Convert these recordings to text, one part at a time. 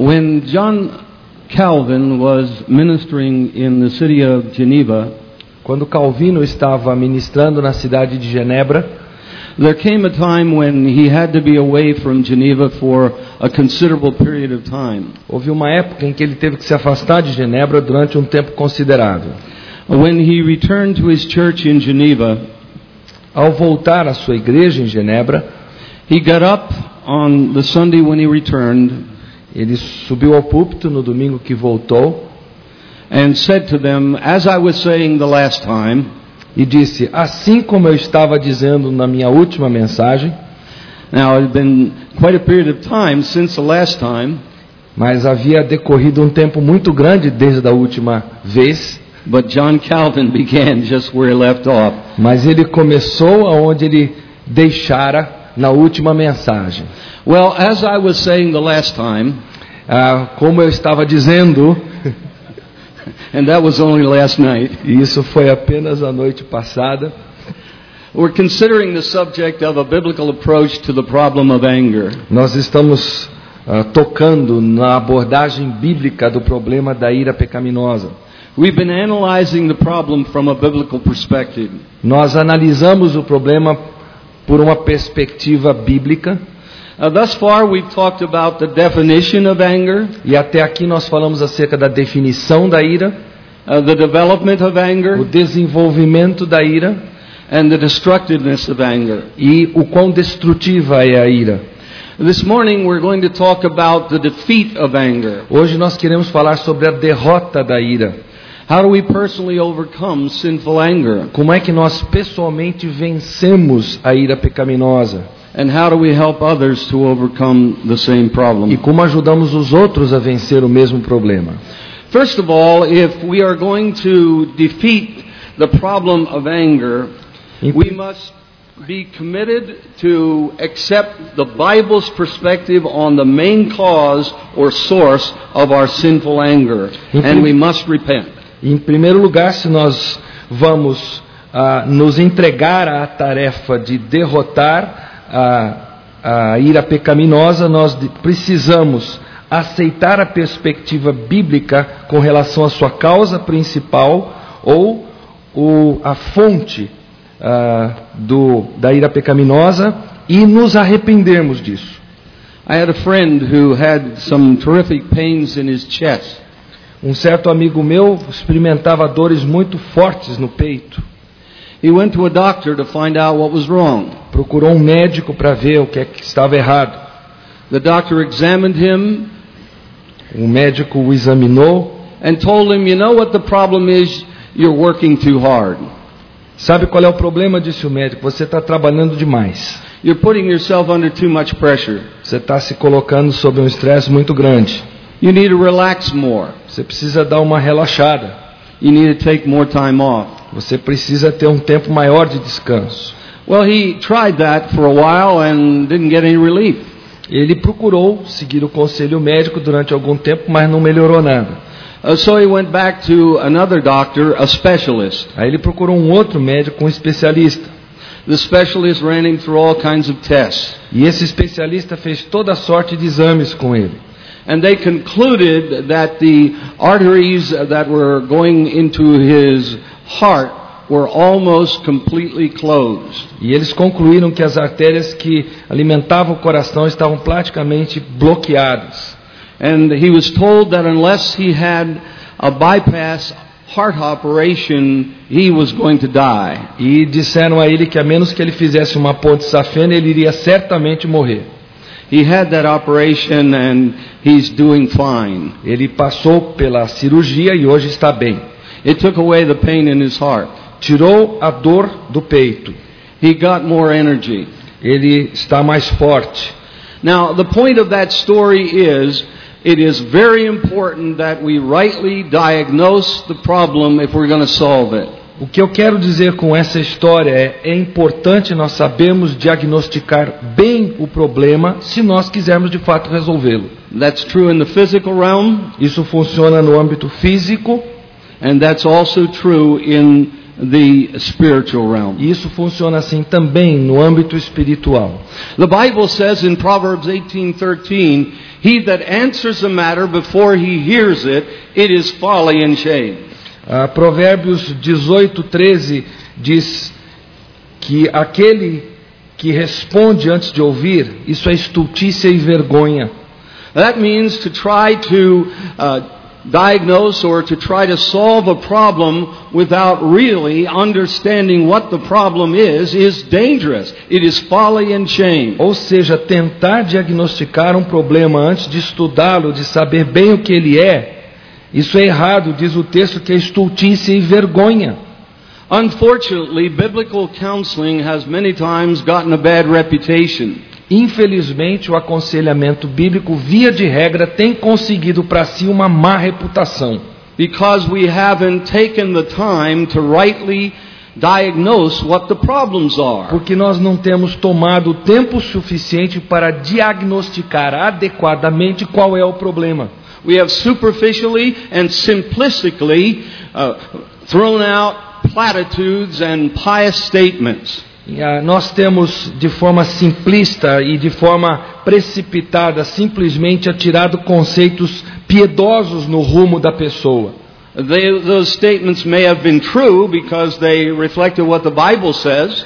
When John Calvin was ministering in the city of Geneva, quando Calvino estava ministrando na cidade de Genebra, there came a time when he had to be away from Geneva for a considerable period of time. Houve uma época em que ele teve que se afastar de Genebra durante um tempo considerável. When he returned to his church in Geneva, ao voltar à sua igreja em Genebra, he got up on the Sunday when he returned. Ele subiu ao púlpito no domingo que voltou and said to them, as I was saying the last time, e disse, assim como eu estava dizendo na minha última mensagem. Now it had been quite a period of time since the last time, mas havia decorrido um tempo muito grande desde a última vez. But John Calvin began just where he left off. Mas ele começou aonde ele deixara na última mensagem. Well, as I was saying the last time, como eu estava dizendo, and that was only last night. E isso foi apenas a noite passada. We're considering the subject of a biblical approach to the problem of anger. Nós estamos tocando na abordagem bíblica do problema da ira pecaminosa. We've been analyzing the problem from a biblical perspective. Nós analisamos o problema por uma perspectiva bíblica. Thus far we've talked about the definition of anger. E até aqui nós falamos acerca da definição da ira, the development of anger, o desenvolvimento da ira, and the destructiveness of anger. E o quão destrutiva é a ira. This morning we're going to talk about the defeat of anger. Hoje nós queremos falar sobre a derrota da ira. How do we personally overcome sinful anger? Como é que nós pessoalmente vencemos a ira pecaminosa? And how do we help others to overcome the same problem? E como ajudamos os outros a vencer o mesmo problema? First of all, if we are going to defeat the problem of anger, we must be committed to accept the Bible's perspective on the main cause or source of our sinful anger, and we must repent. Em primeiro lugar, se nós vamos nos entregar à tarefa de derrotar a ira pecaminosa, nós precisamos aceitar a perspectiva bíblica com relação à sua causa principal ou a fonte da ira pecaminosa e nos arrependermos disso. I had a friend who had some terrific pains in his chest. Um certo amigo meu experimentava dores muito fortes no peito. He went to a doctor to find out what was wrong. Procurou um médico para ver o que é que estava errado. The doctor examined him. O médico o examinou. And told him, you know what the problem is? You're working too hard. Sabe qual é o problema? Disse o médico. Você está trabalhando demais. You're putting yourself under too much pressure. Você está se colocando sob um estresse muito grande. You need to relax more. Você precisa dar uma relaxada. You need to take more time off. Você precisa ter um tempo maior de descanso. Well, he tried that for a while and didn't get any relief. Ele procurou seguir o conselho médico durante algum tempo, mas não melhorou nada. So he went back to another doctor, a specialist. Aí ele procurou um outro médico, um especialista. The specialist ran him through all kinds of tests. E esse especialista fez toda sorte de exames com ele. And they concluded that the arteries that were going into his heart were almost completely closed. E eles concluíram que as artérias que alimentavam o coração estavam praticamente bloqueadas. And he was told that unless he had a bypass heart operation, he was going to die. E disseram a ele que a menos que ele fizesse uma ponte safena, ele iria certamente morrer. He had that operation and he's doing fine. Ele passou pela cirurgia e hoje está bem. It took away the pain in his heart. Tirou a dor do peito. He got more energy. Ele está mais forte. Now, the point of that story is, it is very important that we rightly diagnose the problem if we're going to solve it. O que eu quero dizer com essa história é importante nós sabermos diagnosticar bem o problema se nós quisermos de fato resolvê-lo. That's true in the physical realm. Isso funciona no âmbito físico. And that's also true in the spiritual realm. E isso funciona assim também no âmbito espiritual. The Bible says in Proverbs 18:13, "He that answers a matter before he hears it, it is folly and shame." Provérbios 18:13 diz que aquele que responde antes de ouvir, isso é estultícia e vergonha. That means to try to diagnose or to try to solve a problem without really understanding what the problem is dangerous. It is folly and shame. Ou seja, tentar diagnosticar um problema antes de estudá-lo, de saber bem o que ele é, isso é errado, diz o texto que é estultícia e vergonha. Unfortunately, biblical counseling has many times gotten a bad reputation. Infelizmente, o aconselhamento bíblico, via de regra, tem conseguido para si uma má reputação. Because we haven't taken the time to rightly diagnose what the problems are. Porque nós não temos tomado tempo suficiente para diagnosticar adequadamente qual é o problema. We have superficially and simplistically thrown out platitudes and pious statements. Nós temos, de forma simplista e de forma precipitada, simplesmente atirado conceitos piedosos no rumo da pessoa. Those statements may have been true because they reflected what the Bible says.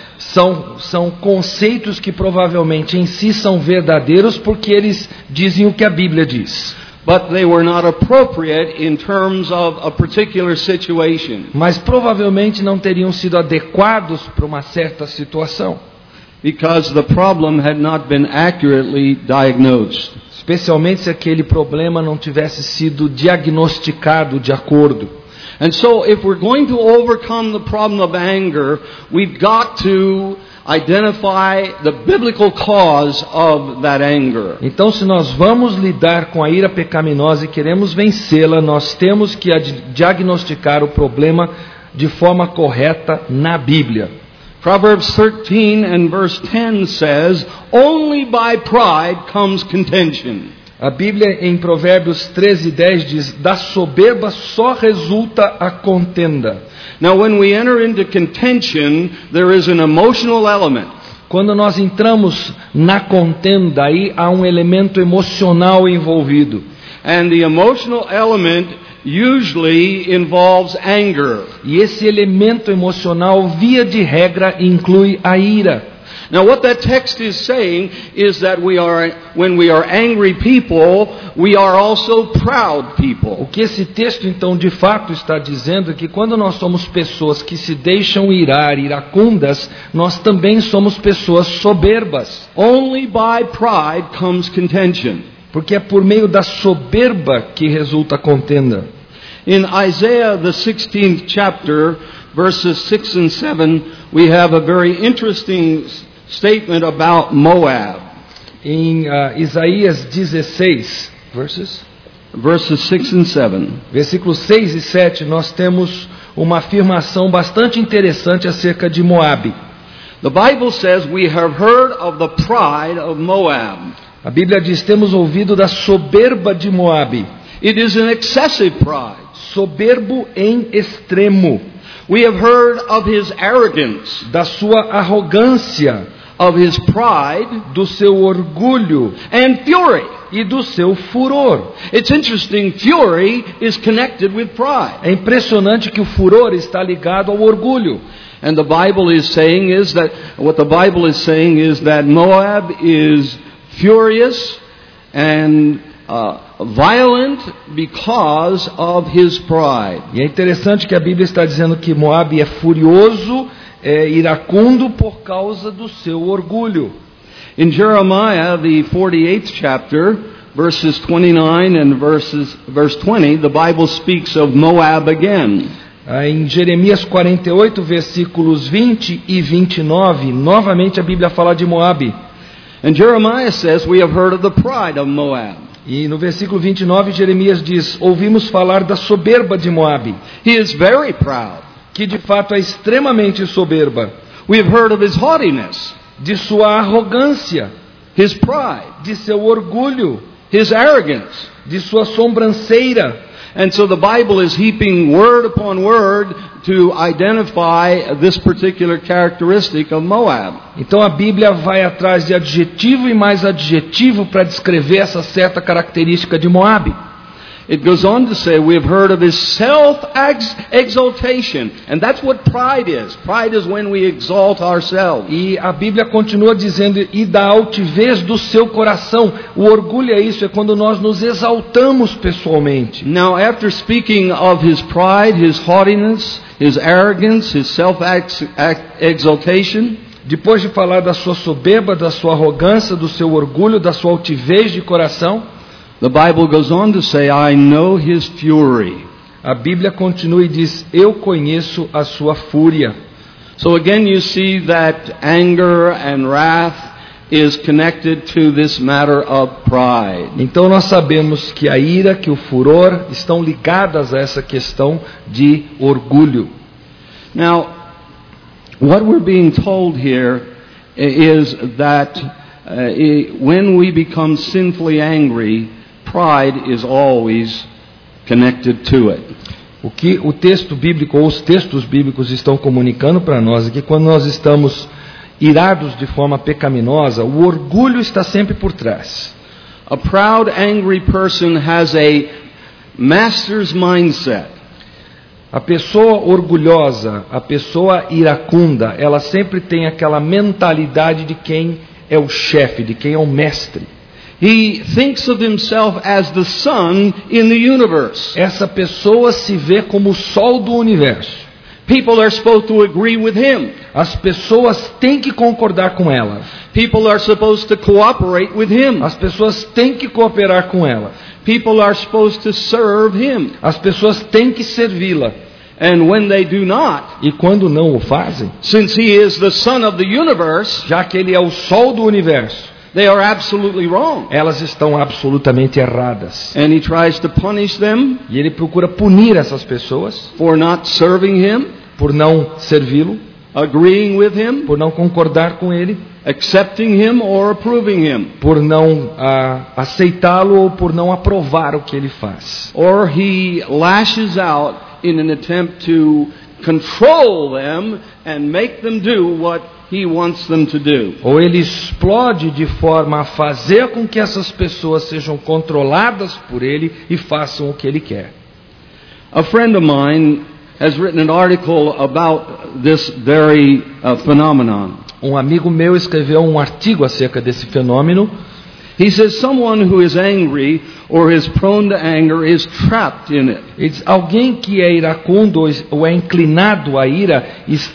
São conceitos que provavelmente em si são verdadeiros porque eles dizem o que a Bíblia diz. But they were not appropriate in terms of a particular situation. Mas provavelmente não teriam sido adequados para uma certa situação. Because the problem had not been accurately diagnosed. Especialmente se aquele problema não tivesse sido diagnosticado de acordo. And so if we're going to overcome the problem of anger, we've got to identify the biblical cause of that anger. Então, se nós vamos lidar com a ira pecaminosa e queremos vencê-la, nós temos que diagnosticar o problema de forma correta na Bíblia. Proverbs 13 and verse 10 says, "Only by pride comes contention." A Bíblia em Provérbios 13:10 diz: da soberba só resulta a contenda. Now when we enter into contention, there is an emotional element. Quando nós entramos na contenda, aí há um elemento emocional envolvido. And the emotional element usually involves anger. E esse elemento emocional, via de regra, inclui a ira. Now what that text is saying is that when we are angry people, we are also proud people. O que esse texto então de fato está dizendo é que quando nós somos pessoas que se deixam irar, iracundas, nós também somos pessoas soberbas. Only by pride comes contention. Porque é por meio da soberba que resulta a contenda. In Isaiah the 16th chapter, verses 6 and 7, we have a very interesting statement about Moab. Em Isaías 16, verses 6 and 7. Versículos 6 e 7, nós temos uma afirmação bastante interessante acerca de Moabe. The Bible says, "We have heard of the pride of Moab." A Bíblia diz: temos ouvido da soberba de Moabe. It is an excessive pride. Soberbo em extremo. We have heard of his arrogance, da sua arrogância, of his pride, do seu orgulho, and fury, e do seu furor. It's interesting, fury is connected with pride. É impressionante que o furor está ligado ao orgulho. And the Bible is saying is that what the Bible is saying is that Moab is furious and violent because of his pride. E é interessante que a Bíblia está dizendo que Moabe é furioso, iracundo por causa do seu orgulho. In Jeremiah, the 48th chapter, verses 29 and verse 20, the Bible speaks of Moab again. Em Jeremias 48, versículos 20 e 29, novamente a Bíblia fala de Moabe. And Jeremiah says, "We have heard of the pride of Moab." E no versículo 29, Jeremias diz: ouvimos falar da soberba de Moabe. He is very proud. Que de fato é extremamente soberba. We have heard of his haughtiness. De sua arrogância. His pride. De seu orgulho. His arrogance. De sua sobranceira. And so the Bible is heaping word upon word to identify this particular characteristic of Moab. Então a Bíblia vai atrás de adjetivo e mais adjetivo para descrever essa certa característica de Moabe. It goes on to say, we have heard of his self-exaltation. And that's what pride is. Pride is when we exalt ourselves. E a Bíblia continua dizendo, e da altivez do seu coração. O orgulho é isso, é quando nós nos exaltamos pessoalmente. Now, after speaking of his pride, his haughtiness, his arrogance, his self-exaltation, depois de falar da sua soberba, da sua arrogância, do seu orgulho, da sua altivez de coração, the Bible goes on to say, I know his fury. A Bíblia continua e diz, eu conheço a sua fúria. So again you see that anger and wrath is connected to this matter of pride. Então nós sabemos que a ira, que o furor estão ligadas a essa questão de orgulho. Now, what we're being told here is that when we become sinfully angry, pride is always connected to it. O que o texto bíblico ou os textos bíblicos estão comunicando para nós é que quando nós estamos irados de forma pecaminosa, o orgulho está sempre por trás. A proud, angry person has a master's mindset. A pessoa orgulhosa, a pessoa iracunda, ela sempre tem aquela mentalidade de quem é o chefe, de quem é o mestre. He thinks of himself as the sun in the universe. Essa pessoa se vê como o sol do universo. People are supposed to agree with him. As pessoas têm que concordar com ela. People are supposed to cooperate with him. As pessoas têm que cooperar com ela. People are supposed to serve him. As pessoas têm que servi-la. And when they do not, e quando não o fazem, since he is the sun of the universe, já que ele é o sol do universo, they are absolutely wrong. Elas estão absolutamente erradas. And he tries to punish them. E ele procura punir essas pessoas for not serving him, por não servi-lo, agreeing with him, por não concordar com ele, accepting him or approving him, por não aceitá-lo ou por não aprovar o que ele faz. Or he lashes out in an attempt to control them and make them do what he wants them to do. Ou ele explode de forma a fazer com que essas pessoas sejam controladas por ele e façam o que ele quer. A friend of mine has written an article about this very phenomenon. Um amigo meu escreveu um artigo acerca desse fenômeno. He says someone who is angry or is prone to anger is trapped in it. Ele diz, alguém que é iracundo ou é inclinado à ira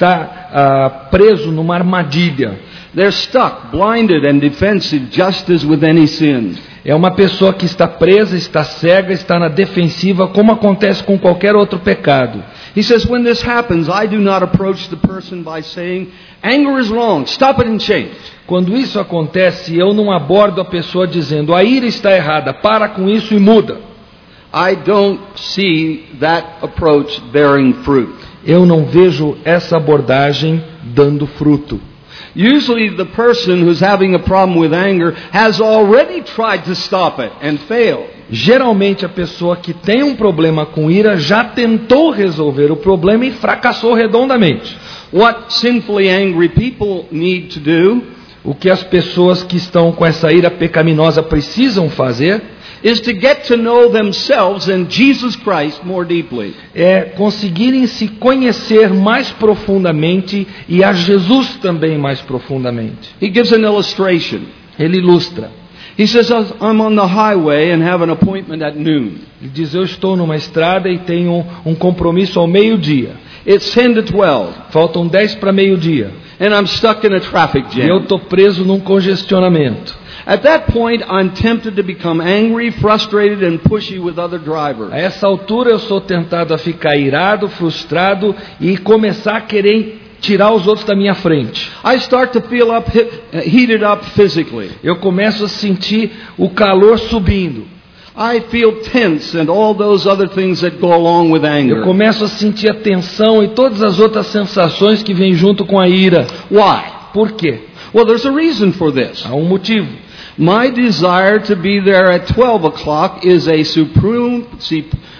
está preso numa armadilha. They're stuck, blinded and defensive, just as with any sin. É uma pessoa que está presa, está cega, está na defensiva, como acontece com qualquer outro pecado. He says, when this happens, I do not approach the person by saying, anger is wrong, stop it and change. Quando isso acontece, eu não abordo a pessoa dizendo, a ira está errada, para com isso e muda. I don't see that approach bearing fruit. Eu não vejo essa abordagem dando fruto. Usually the person who's having a problem with anger has already tried to stop it and failed. Geralmente a pessoa que tem um problema com ira já tentou resolver o problema e fracassou redondamente. What sinfully angry people need to do, o que as pessoas que estão com essa ira pecaminosa precisam fazer, is to get to know themselves and Jesus Christ more deeply. É conseguirem se conhecer mais profundamente e a Jesus também mais profundamente. He gives an illustration. Ele ilustra. He says, I'm on the highway and have an appointment at noon. Ele diz, eu estou numa estrada e tenho um compromisso ao meio-dia. It's 10 to 12. Faltam 10 para meio-dia. And I'm stuck in a traffic jam. E eu estou preso num congestionamento. At that point, I'm tempted to become angry, frustrated and pushy with other drivers. A essa altura eu sou tentado a ficar irado, frustrado e começar a querer tirar os outros da minha frente. I start to feel heated up physically. Eu começo a sentir o calor subindo. I feel tense and all those other things that go along with anger. Eu começo a sentir a tensão e todas as outras sensações que vêm junto com a ira. Why? Por quê? Well, there's a reason for this. Há um motivo. My desire to be there at 12 o'clock is a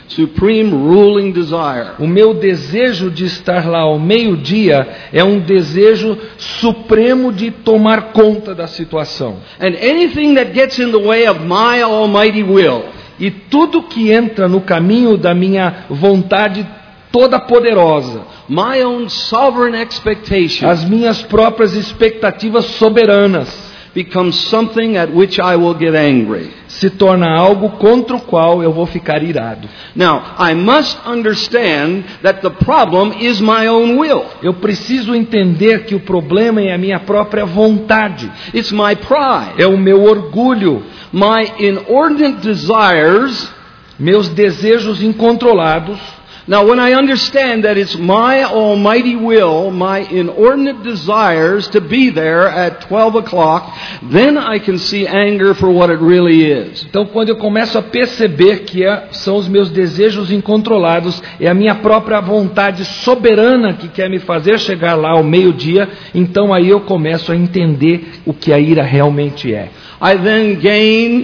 supreme ruling desire. O meu desejo de estar lá ao meio-dia é um desejo supremo de tomar conta da situação. And anything that gets in the way of my almighty will, E tudo que entra no caminho da minha vontade toda poderosa, my own sovereign expectation, as minhas próprias expectativas soberanas, becomes something at which I will get angry. se torna algo contra o qual eu vou ficar irado. Now, I must understand that the problem is my own will. Eu preciso entender que o problema é a minha própria vontade, It's my pride, é o meu orgulho, my inordinate desires. meus desejos incontrolados. Now, when I understand that it's my almighty will, my inordinate desires to be there at 12 o'clock, then I can see anger for what it really is. Então, quando eu começo a perceber que são os meus desejos incontrolados, é a minha própria vontade soberana que quer me fazer chegar lá ao meio-dia, então aí eu começo a entender o que a ira realmente é. I then gain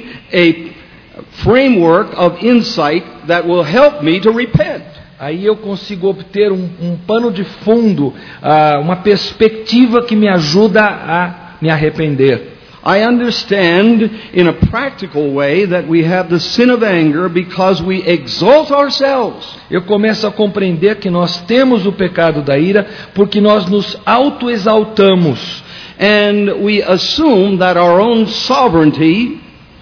a framework of insight that will help me to repent. Aí eu consigo obter um pano de fundo, uma perspectiva que me ajuda a me arrepender. I understand in a practical way that we have the sin of anger because we exalt ourselves. Eu começo a compreender que nós temos o pecado da ira porque nós nos autoexaltamos. And we assume that our own sovereignty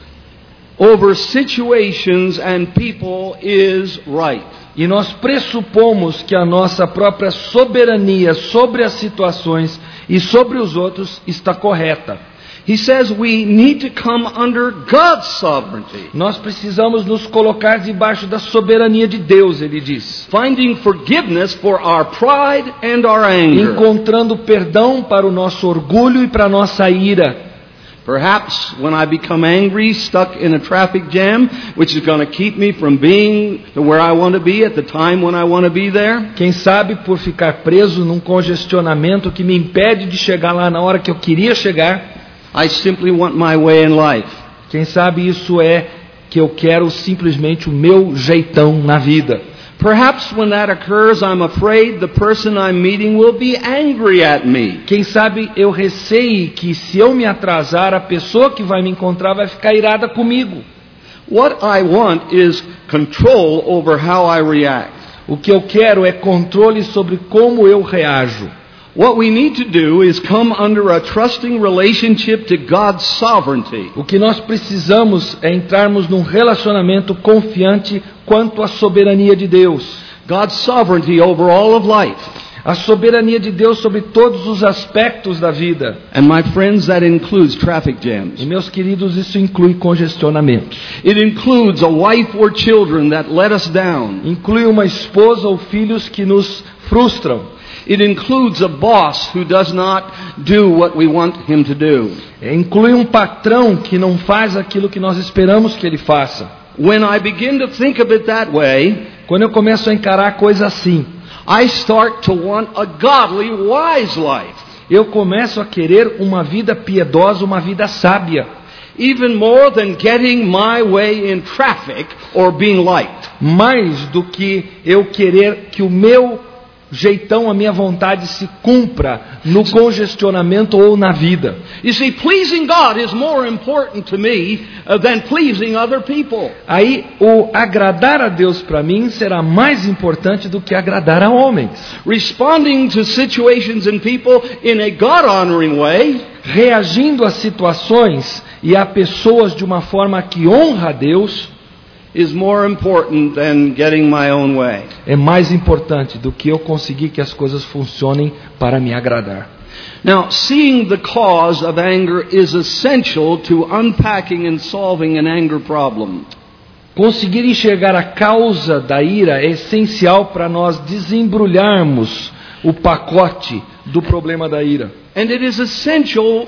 over situations and people is right. E nós pressupomos que a nossa própria soberania sobre as situações e sobre os outros está correta. He says we need to come under God's sovereignty. Nós precisamos nos colocar debaixo da soberania de Deus, ele diz. Finding forgiveness for our pride and our anger. Encontrando perdão para o nosso orgulho e para a nossa ira. Perhaps when I become angry, stuck in a traffic jam, which is going to keep me from being where I want to be at the time when I want to be there. Quem sabe por ficar preso num congestionamento que me impede de chegar lá na hora que eu queria chegar. I simply want my way in life. Quem sabe isso é que eu quero simplesmente o meu jeitão na vida. Perhaps when that occurs, I'm afraid the person I'm meeting will be angry at me. Quem sabe eu receio que se eu me atrasar, a pessoa que vai me encontrar vai ficar irada comigo. What I want is control over how I react. O que eu quero é controle sobre como eu reajo. What we need to do is come under a trusting relationship to God's sovereignty. O que nós precisamos é entrarmos num relacionamento confiante quanto à soberania de Deus. God's sovereignty over all of life. A soberania de Deus sobre todos os aspectos da vida. And my friends, that includes traffic jams. E meus queridos, isso inclui congestionamentos. It includes a wife or children that let us down. Inclui uma esposa ou filhos que nos frustram. It includes a boss who does not do what we want him to do. Inclui um patrão que não faz aquilo que nós esperamos que ele faça. When I begin to think of it that way, quando eu começo a encarar a coisa assim, I start to want a godly, wise life. Eu começo a querer uma vida piedosa, uma vida sábia. Even more than getting my way in traffic or being liked. Mais do que eu querer que o meu jeitão, a minha vontade se cumpra no congestionamento ou na vida. You see, pleasing God is more important to me than pleasing other people. Aí o agradar a Deus para mim será mais importante do que agradar a homens. Responding to situations and people in a God-honoring way, reagindo a situações e a pessoas de uma forma que honra a Deus, is more important than getting my own way. É mais importante do que eu conseguir que as coisas funcionem para me agradar. Now, seeing the cause of anger is essential to unpacking and solving an anger problem. Conseguir enxergar a causa da ira é essencial para nós desembrulharmos o pacote do problema da ira. And it is essential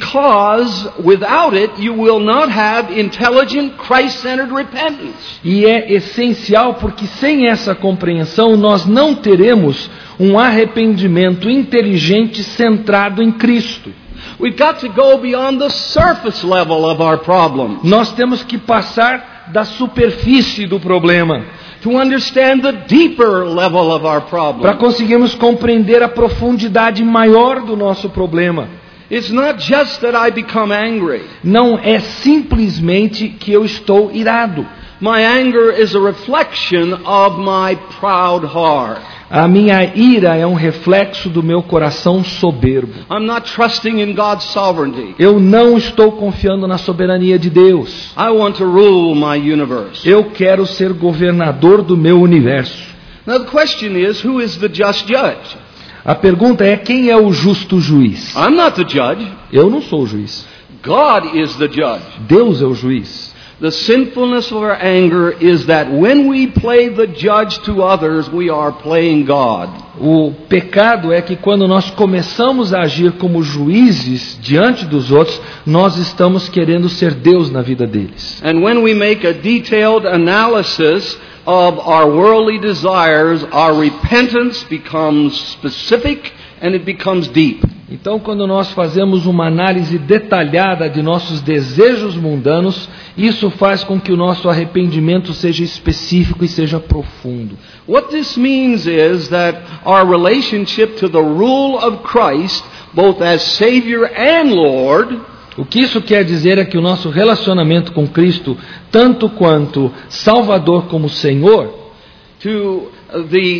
because without it you will not have intelligent, Christ-centered repentance. E é essencial porque sem essa compreensão nós não teremos um arrependimento inteligente centrado em Cristo. We've got to go beyond the surface level of our problem. Nós temos que passar da superfície do problema. to understand the deeper level of our para problem. conseguirmos compreender a profundidade maior do nosso problema. It's not just that I become angry. Não é simplesmente que eu estou irado. My anger is a reflection of my proud heart. A minha ira é um reflexo do meu coração soberbo. I'm not trusting in God's sovereignty. Eu não estou confiando na soberania de Deus. I want to rule my universe. Eu quero ser governador do meu universo. Now the question is, who is the just judge? A pergunta é: quem é o justo juiz? I'm not the judge. Eu não sou o juiz. God is the judge. Deus é o juiz. The sinfulness of our anger is that when we play the judge to others, we are playing God. O pecado é que quando nós começamos a agir como juízes diante dos outros, nós estamos querendo ser Deus na vida deles. And when we make a detailed analysis of our worldly desires, our repentance becomes specific and it becomes deep. Então, quando nós fazemos uma análise detalhada de nossos desejos mundanos, isso faz com que o nosso arrependimento seja específico e seja profundo. What this means is that our relationship to the rule of Christ, both as Savior and Lord, o que isso quer dizer é que o nosso relacionamento com Cristo, tanto quanto Salvador como Senhor, to the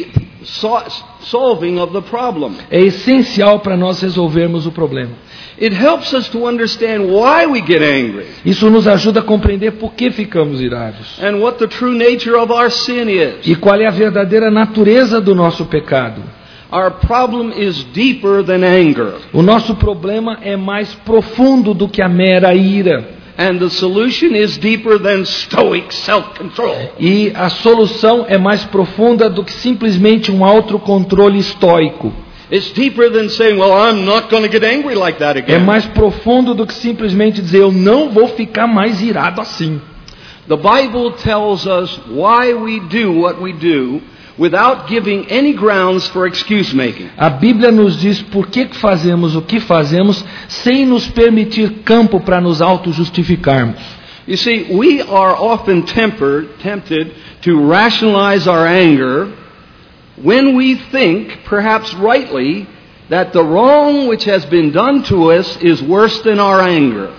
solving of the problem. É essencial para nós resolvermos o problema. It helps us to understand why we get angry. Isso nos ajuda a compreender por que ficamos irados. And what the true nature of our sin is. E qual é a verdadeira natureza do nosso pecado. Our problem is deeper than anger. O nosso problema é mais profundo do que a mera ira. And the solution is deeper than stoic self-control. E a solução é mais profunda do que simplesmente um autocontrole estoico. It's deeper than saying, well, I'm not going to get angry like that again. É mais profundo do que simplesmente dizer, eu não vou ficar mais irado assim. The Bible tells us why we do what we do without giving any grounds for excuse making. A Bíblia nos diz por que fazemos o que fazemos sem nos permitir campo para nos auto-justificarmos. You see, we are often tempted to rationalize our anger when we think, perhaps rightly, that the wrong which has been done to us is worse than our anger.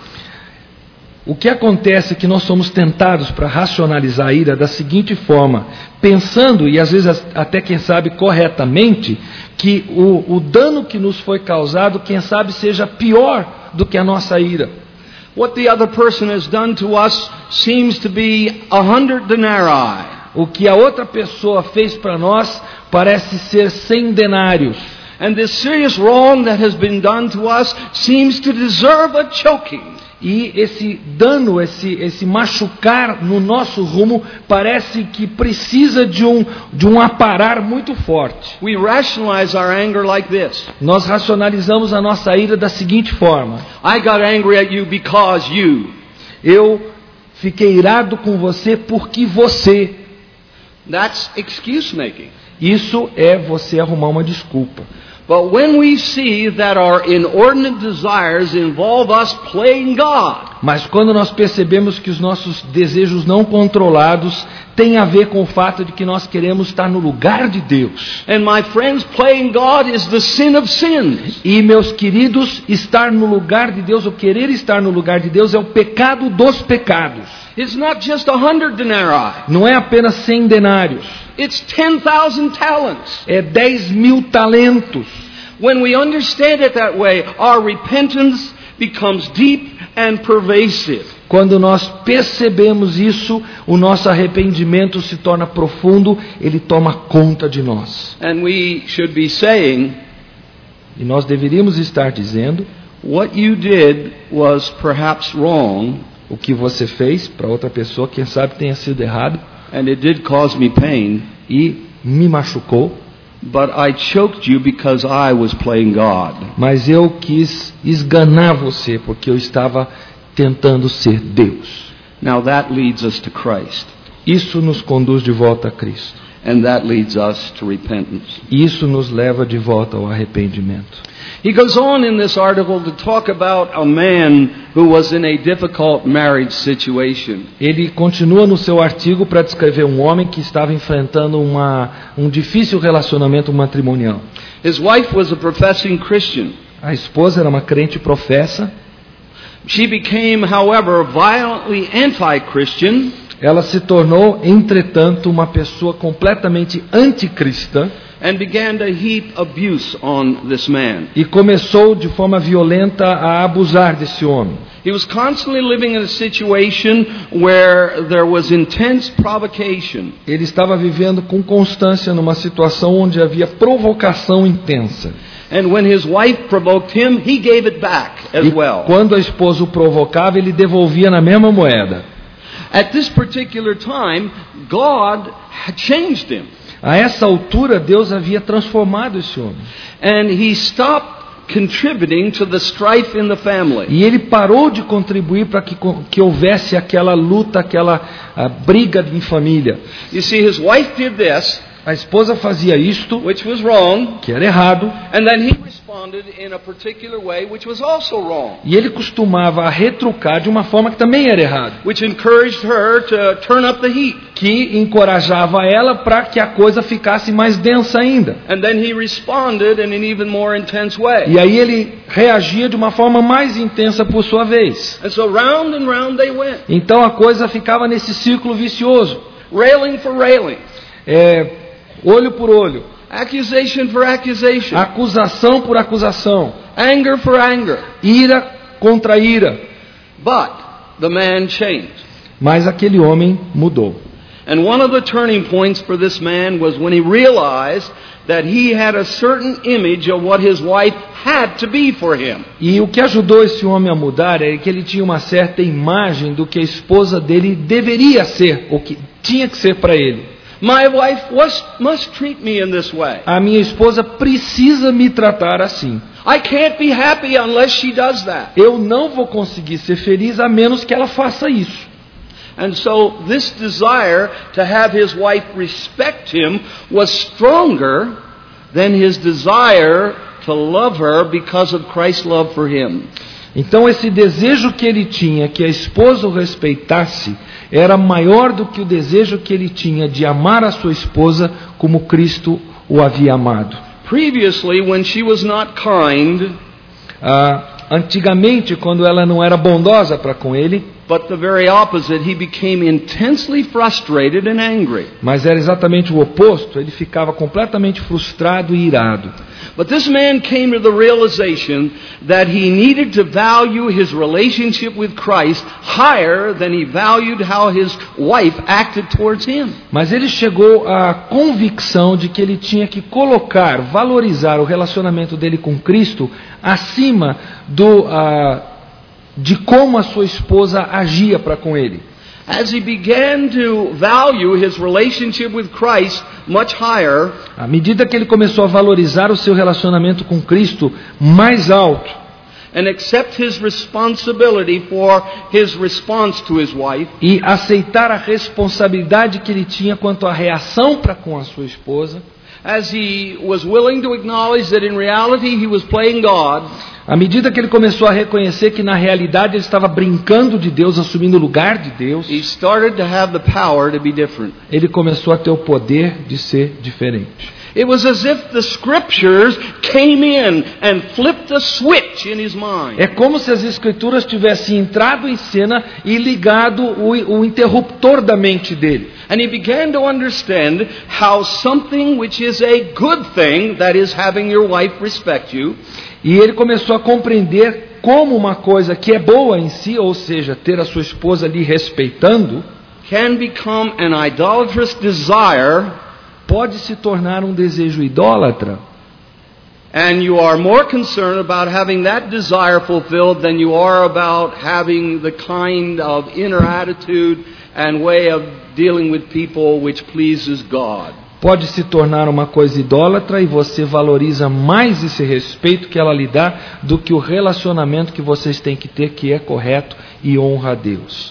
O que acontece é que nós somos tentados para racionalizar a ira da seguinte forma, pensando, e às vezes até quem sabe corretamente, que o dano que nos foi causado, quem sabe seja pior do que a nossa ira. What the other person has done to us seems to be 100 denarii. O que a outra pessoa fez para nós parece ser 100 denários. And this serious wrong that has been done to us seems to deserve a choking. E esse dano, esse machucar no nosso rumo parece que precisa de um aparar muito forte. We rationalize our anger like this. Nós racionalizamos a nossa ira da seguinte forma: I got angry at you because you. Eu fiquei irado com você porque você. That's excuse making. Isso é você arrumar uma desculpa. But when we see that our inordinate desires involve us playing God, mas quando nós percebemos que os nossos desejos não controlados têm a ver com o fato de que nós queremos estar no lugar de Deus. And my friends, playing God is the sin of sins. E meus queridos, estar no lugar de Deus, ou querer estar no lugar de Deus, é o pecado dos pecados. It's not just 100 denarii. Não é apenas 100 denários. It's 10,000 talents. É 10.000 talentos. When we understand it that way, our repentance becomes deep and pervasive. Quando nós percebemos isso, o nosso arrependimento se torna profundo, ele toma conta de nós. And we should be saying, e nós deveríamos estar dizendo, what you did was perhaps wrong. O que você fez para outra pessoa, quem sabe tenha sido errado. And it did cause me pain. E me machucou. But I choked you because I was playing God. Mas eu quis esganar você porque eu estava tentando ser Deus. Now that leads us to Christ. Isso nos conduz de volta a Cristo. and that leads us to repentance. Isso nos leva de volta ao arrependimento. He goes on in this article to talk about a man who was in a difficult marriage situation. Ele continua no seu artigo para descrever um homem que estava enfrentando um difícil relacionamento matrimonial. His wife was a professing Christian. A esposa era uma crente professa. She became, however, violently anti-Christian. Ela se tornou, entretanto, uma pessoa completamente anticristã. And began to heap abuse on this man. E começou de forma violenta a abusar desse homem. He was constantly living in a situation where there was intense provocation. Ele estava vivendo com constância numa situação onde havia provocação intensa. And when his wife provoked him, he gave it back as well. Quando a esposa o provocava, ele devolvia na mesma moeda. At this particular time, God had changed him. A essa altura, Deus havia transformado esse homem. And he stopped contributing to the strife in the family. E ele parou de contribuir para que houvesse aquela luta, aquela briga em família. You see, his wife did this. A esposa fazia isto, which was wrong, que era errado. And then he responded in a particular way, which was also wrong. E ele costumava retrucar de uma forma que também era errada. Which encouraged her to turn up the heat. Que encorajava ela para que a coisa ficasse mais densa ainda. And then he responded in an even more intense way. E aí ele reagia de uma forma mais intensa por sua vez. And so round and round they went. Então a coisa ficava nesse círculo vicioso. Railing for railing. Olho por olho. Accusation for accusation. Acusação por acusação. Anger for anger. Ira contra ira. But the man changed. Mas aquele homem mudou. And one of the turning points for this man was when he realized that he had a certain image of what his wife had to be for him. E o que ajudou esse homem a mudar é que ele tinha uma certa imagem do que a esposa dele deveria ser, ou que tinha que ser para ele. My wife must treat me in this way. A minha esposa precisa me tratar assim. I can't be happy unless she does that. Eu não vou conseguir ser feliz a menos que ela faça isso. And so this desire to have his wife respect him was stronger than his desire to love her because of Christ's love for him. Então esse desejo que ele tinha que a esposa o respeitasse era maior do que o desejo que ele tinha de amar a sua esposa como Cristo o havia amado. Previously, when she was not kind, antigamente, quando ela não era bondosa para com ele, but the very opposite, he became intensely frustrated and angry. Mas era exatamente o oposto, ele ficava completamente frustrado e irado. But this man came to the realization that he needed to value his relationship with Christ higher than he valued how his wife acted towards him. Mas ele chegou à convicção de que ele tinha que valorizar o relacionamento dele com Cristo acima de como a sua esposa agia para com ele. As he began to value his relationship with Christ much higher, à medida que ele começou a valorizar o seu relacionamento com Cristo mais alto, and accept his responsibility for his response to his wife, e aceitar a responsabilidade que ele tinha quanto à reação para com a sua esposa, as he was willing to acknowledge that in reality he was playing God, à medida que ele começou a reconhecer que na realidade ele estava brincando de Deus, assumindo o lugar de Deus, he started to have the power to be different. Ele começou a ter o poder de ser diferente. It was as if the scriptures came in and flipped a switch in his mind. É como se as escrituras tivessem entrado em cena e ligado o interruptor da mente dele. And he began to understand how something which is a good thing, that is having your wife respect you, e ele começou a compreender como uma coisa que é boa em si, ou seja, ter a sua esposa lhe respeitando, can become an idolatrous desire, pode se tornar um desejo idólatra. And you are more concerned about having that desire fulfilled than you are about having the kind of inner attitude and way of dealing with people which pleases God. Pode se tornar uma coisa idólatra e você valoriza mais esse respeito que ela lhe dá do que o relacionamento que vocês têm que ter, que é correto e honra a Deus.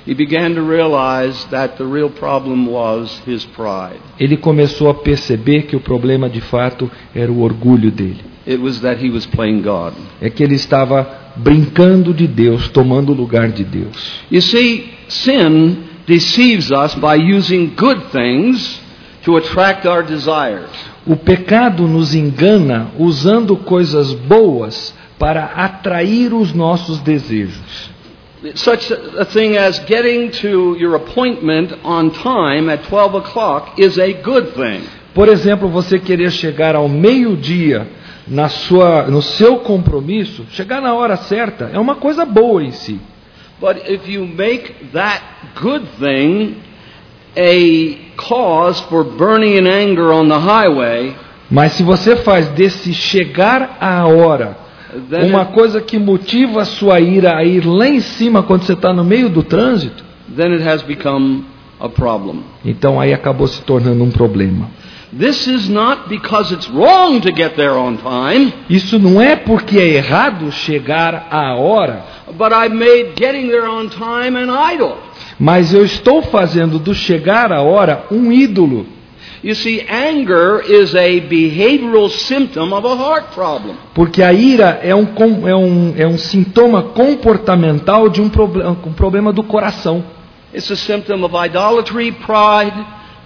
he began to realize that the real problem was his pride. Ele começou a perceber que o problema de fato era o orgulho dele. It was that he was playing God. É que ele estava brincando de Deus, tomando o lugar de Deus. You see, sin deceives us by using good things to attract our desires. O pecado nos engana usando coisas boas para atrair os nossos desejos. Such a thing as getting to your appointment on time at 12 o'clock is a good thing. Por exemplo, você querer chegar ao meio-dia no seu compromisso, chegar na hora certa, é uma coisa boa em si. But if you make that good thing a cause for burning in anger on the highway, mas se você faz desse chegar à hora uma coisa que motiva a sua ira a ir lá em cima quando você está no meio do trânsito, then it has become a problem. Então aí acabou se tornando um problema. This is not because it's wrong to get there on time. Isso não é porque é errado chegar à hora, but I made getting there on time an idol. Mas eu estou fazendo do chegar à hora um ídolo. You see, anger is a behavioral symptom of a heart problem. Porque a ira é um sintoma comportamental de um problema do coração. It's a symptom of idolatry, pride,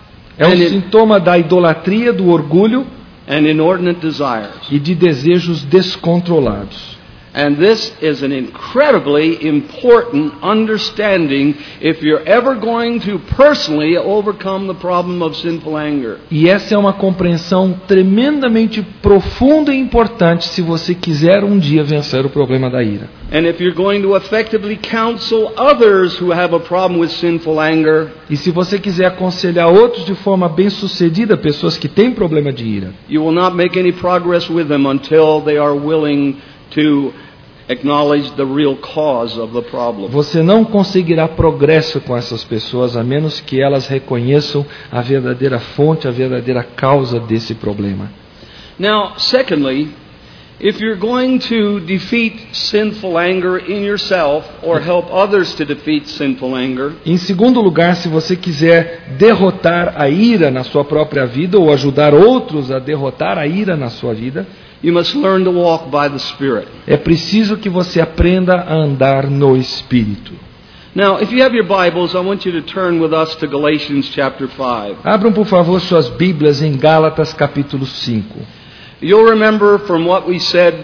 é um sintoma da idolatria, do orgulho and inordinate desires. E de desejos descontrolados. And this is an incredibly important understanding if you're ever going to personally overcome the problem of sinful anger. E essa é uma compreensão tremendamente profunda e importante se você quiser um dia vencer o problema da ira. And if you're going to effectively counsel others who have a problem with sinful anger, e se você quiser aconselhar outros de forma bem-sucedida, pessoas que têm problema de ira, you will not make any progress with them until they are willing to acknowledge the real cause of the problem. Você não conseguirá progresso com essas pessoas a menos que elas reconheçam a verdadeira fonte, a verdadeira causa desse problema. Now, secondly, if you're going to defeat sinful anger in yourself or help others to defeat sinful anger, em segundo lugar, se você quiser derrotar a ira na sua própria vida ou ajudar outros a derrotar a ira na sua vida, you must learn to walk by the Spirit. É preciso que você aprenda a andar no Espírito. Now, if you have your Bibles, I want you to turn with us to Galatians chapter 5. Abram, por favor, suas Bíblias em Gálatas capítulo 5. You'll remember from what we said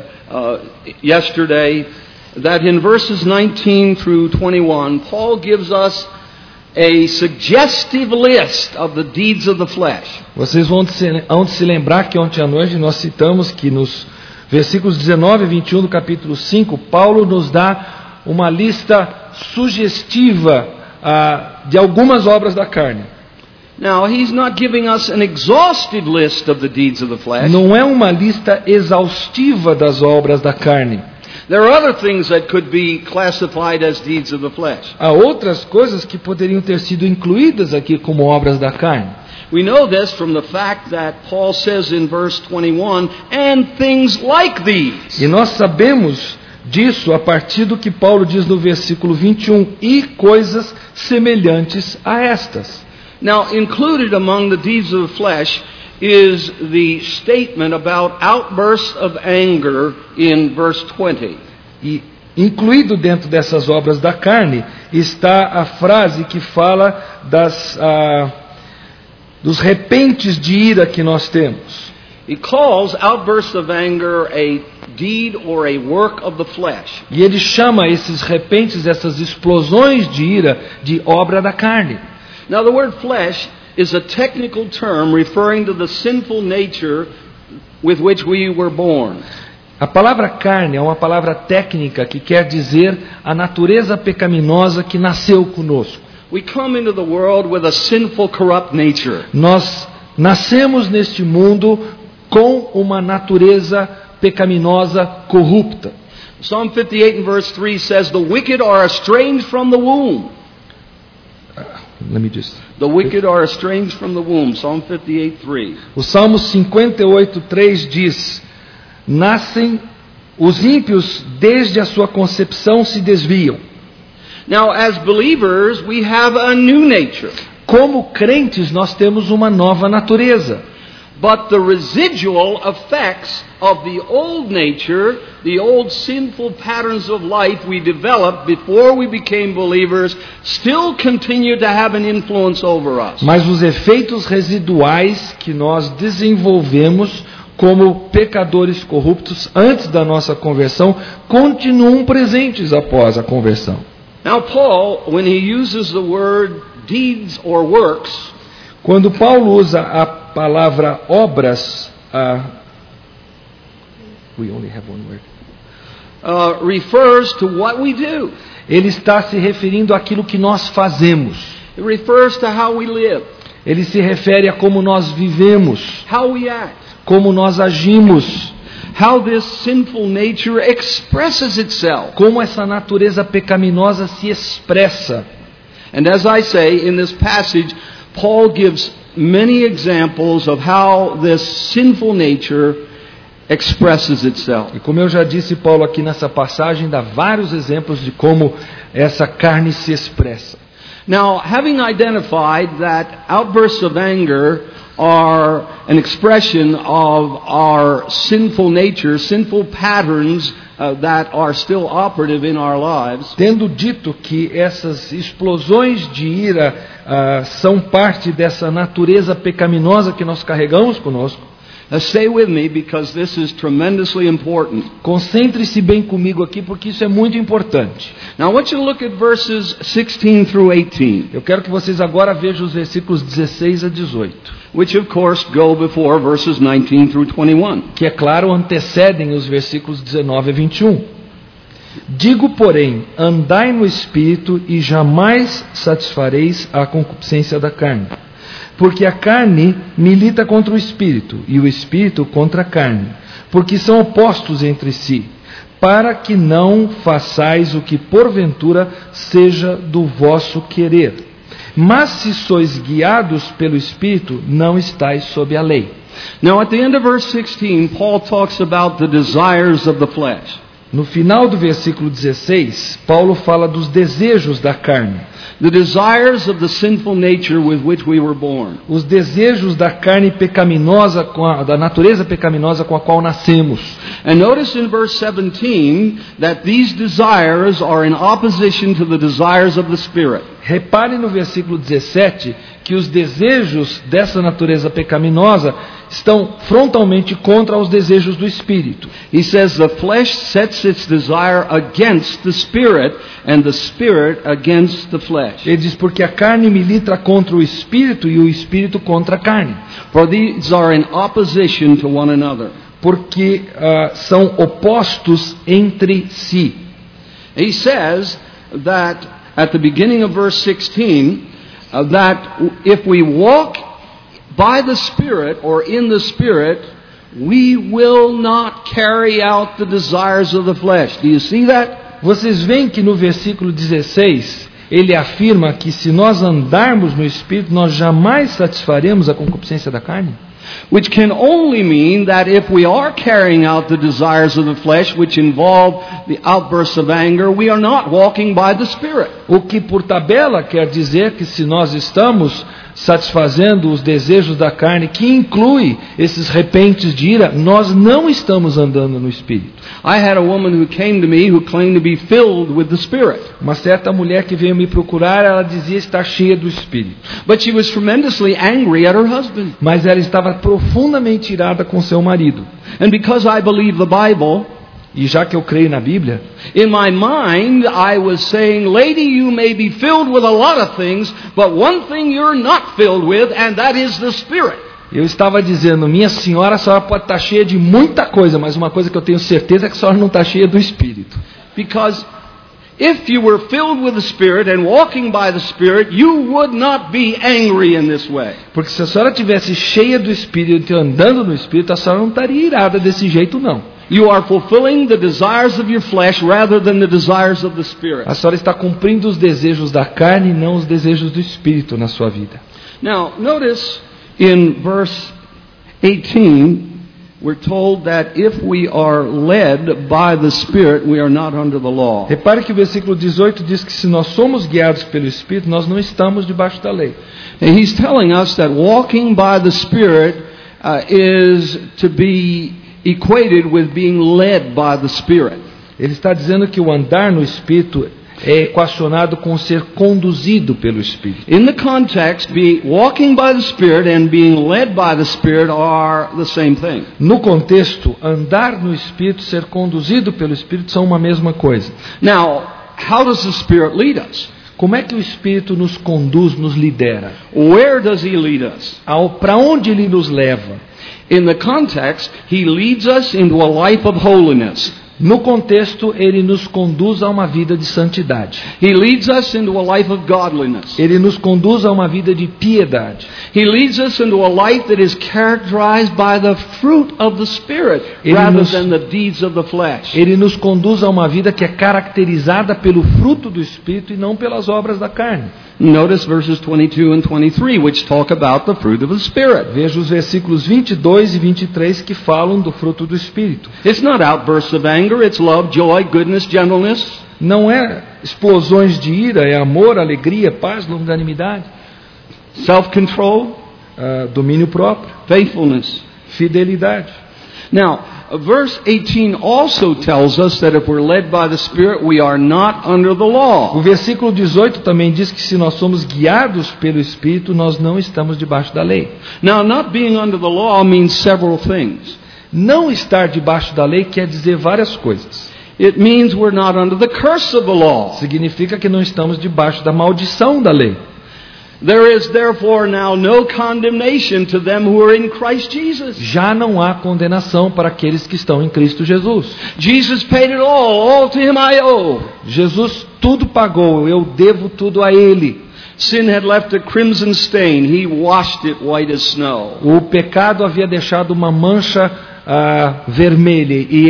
yesterday that in verses 19 through 21, Paul gives us a suggestive list of the deeds of the flesh. Vocês vão se lembrar que ontem à noite nós citamos que nos versículos 19 e 21 do capítulo 5, Paulo nos dá uma lista sugestiva de algumas obras da carne. Now, he's not giving us an exhaustive list of the deeds of the flesh. Não é uma lista exaustiva das obras da carne. There are other things that could be classified as deeds of the flesh. Há outras coisas que poderiam ter sido incluídas aqui como obras da carne. We know this from the fact that Paul says in verse 21, and things like these. E nós sabemos disso a partir do que Paulo diz no versículo 21, e coisas semelhantes a estas. Now, included among the deeds of the flesh is the statement about outbursts of anger in verse 20. E incluído dentro dessas obras da carne está a frase que fala dos repentes de ira que nós temos. He calls outbursts of anger a deed or a work of the flesh. E ele chama esses repentes, essas explosões de ira, de obra da carne. Now, the word flesh is a technical term referring to the sinful nature with which we were born. A palavra carne é uma palavra técnica que quer dizer a natureza pecaminosa que nasceu conosco. We come into the world with a sinful, corrupt nature. Nós nascemos neste mundo com uma natureza pecaminosa corrupta. Psalm 58 and verse 3 says, "The wicked are estranged from the womb." Let me just... The wicked are estranged from the womb. Psalm 58:3. O Salmo 58:3 diz: nascem os ímpios desde a sua concepção se desviam. Now, as believers, we have a new nature. Como crentes, nós temos uma nova natureza. But the residual effects of the old nature, the old sinful patterns of life we developed before we became believers, still continue to have an influence over us. Mas os efeitos residuais que nós desenvolvemos como pecadores corruptos antes da nossa conversão continuam presentes após a conversão. Now, Paul, when he uses the word deeds or works, quando Paulo usa a palavra obras, we only have one word. Refers to what we do. Ele está se referindo àquilo que nós fazemos. It refers to how we live. Ele se refere a como nós vivemos, how we act, como nós agimos, how this sinful nature expresses itself. Como essa natureza pecaminosa se expressa. And as I say, in this passage, Paul gives many examples of how this sinful nature expresses itself. E como eu já disse, Paulo aqui nessa passagem dá vários exemplos de como essa carne se expressa. Now, having identified that outbursts of anger are an expression of our sinful nature, sinful patterns that are still operative in our lives. Tendo dito que essas explosões de ira são parte dessa natureza pecaminosa que nós carregamos conosco. Stay with me because this is tremendously important. Concentre-se bem comigo aqui porque isso é muito importante. Now I want you to look at verses 16 through 18. Eu quero que vocês agora vejam os versículos 16 a 18. Which of course go before verses 19 through 21. Que é claro antecedem os versículos 19 a 21. Digo, porém, andai no Espírito e jamais satisfareis a concupiscência da carne. Porque a carne milita contra o Espírito, e o Espírito contra a carne, porque são opostos entre si, para que não façais o que porventura seja do vosso querer. Mas se sois guiados pelo Espírito, não estáis sob a lei. Now at the end of verse 16, Paul talks about the desires of the flesh. No final do versículo 16, Paulo fala dos desejos da carne. The desires of the sinful nature with which we were born. Os desejos da carne pecaminosa, da natureza pecaminosa com a qual nascemos. And notice in verse 17 that these desires are in opposition to the desires of the Spirit. Repare no versículo 17 que os desejos dessa natureza pecaminosa estão frontalmente contra os desejos do Espírito. He says the flesh sets its desire against the Spirit and the Spirit against the flesh. Ele diz porque a carne milita contra o Espírito e o Espírito contra a carne. For these are in opposition to one another. Porque são opostos entre si. He says that at the beginning of verse 16, that if we walk by the Spirit or in the Spirit, we will not carry out the desires of the flesh. Do you see that? Vocês veem que no versículo 16, ele afirma que se nós andarmos no Espírito, nós jamais satisfaremos a concupiscência da carne. Which can only mean that if we are carrying out the desires of the flesh, which involve the outbursts of anger, we are not walking by the Spirit. O que por tabela quer dizer que se nós estamos satisfazendo os desejos da carne, que inclui esses repentes de ira, nós não estamos andando no Espírito. I had a woman who came to me who claimed to be filled with the Spirit. Uma certa mulher que veio me procurar, ela dizia estar cheia do Espírito. But she was tremendously angry at her husband. Mas ela estava profundamente irada com seu marido. And because I believe the Bible, e já que eu creio na Bíblia, in my mind I was saying, lady, you may be filled with a lot of things, but one thing you're not filled with, and that is the Spirit. Eu estava dizendo, minha senhora, a senhora pode estar cheia de muita coisa, mas uma coisa que eu tenho certeza é que a senhora não está cheia do Espírito. Because if you were filled with the Spirit and walking by the Spirit, you would not be angry in this way. Porque se a senhora tivesse cheia do Espírito e andando no Espírito, a senhora não estaria irada desse jeito, não. You are fulfilling the desires of your flesh rather than the desires of the Spirit. A senhora está cumprindo os desejos da carne e não os desejos do Espírito na sua vida. Now, notice in verse 18 we're told that if we are led by the Spirit, we are not under the law. Repare que o versículo 18 diz que se nós somos guiados pelo Espírito, nós não estamos debaixo da lei. And he's telling us that walking by the Spirit is to be equated with being led by the Spirit. Ele está dizendo que o andar no Espírito é equacionado com ser conduzido pelo Espírito. In the context, walking by the Spirit and being led by the Spirit are the same thing. No contexto, andar no Espírito, ser conduzido pelo Espírito são uma mesma coisa. Now, how does the Spirit lead us? Como é que o Espírito nos conduz, nos lidera? Where does He lead us? Para onde Ele nos leva? In the context, He leads us into a life of holiness. No contexto, Ele nos conduz a uma vida de santidade. He leads us into a life of godliness. Ele nos conduz a uma vida de piedade. He leads us into a life that is characterized by the fruit of the Spirit rather than the deeds of the flesh. Ele nos conduz a uma vida que é caracterizada pelo fruto do Espírito e não pelas obras da carne. Notice verses 22 and 23, which talk about the fruit of the Spirit. Veja os versículos 22 e 23 que falam do fruto do Espírito. It's not outbursts of anger, it's love, joy, goodness, gentleness. Não é explosões de ira, é amor, alegria, paz, longanimidade, self-control, domínio próprio, faithfulness, fidelidade. Now, verse 18 also tells us that if we're led by the Spirit, we are not under the law. O versículo 18 também diz que se nós somos guiados pelo Espírito, nós não estamos debaixo da lei. Now, not being under the law means several things. Não estar debaixo da lei quer dizer várias coisas. It means we're not under the curse of the law. Significa que não estamos debaixo da maldição da lei. There is therefore now no condemnation to them who are in Christ Jesus. Já não há condenação para aqueles que estão em Cristo Jesus. Jesus paid it all to Him I owe. Jesus tudo pagou, eu devo tudo a Ele. Sin had left a crimson stain, He washed it white as snow. O pecado havia deixado uma mancha vermelha e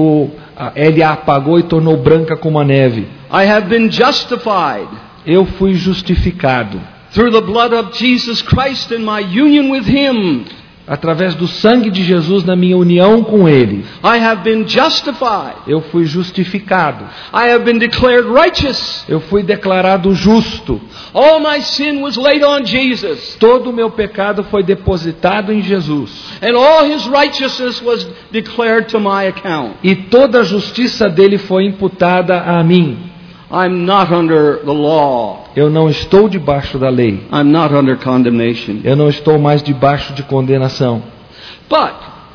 Ele a apagou e tornou branca como a neve. I have been justified. Eu fui justificado. Through the blood of Jesus Christ and my union with Him. Através do sangue de Jesus na minha união com Ele. I have been justified. Eu fui justificado. I have been declared righteous. Eu fui declarado justo. All my sin was laid on Jesus. Todo o meu pecado foi depositado em Jesus. And all His righteousness was declared to my account. E toda a justiça dele foi imputada a mim. I'm not under the law. Eu não estou debaixo da lei. I'm not under condemnation. Eu não estou mais debaixo de condenação. But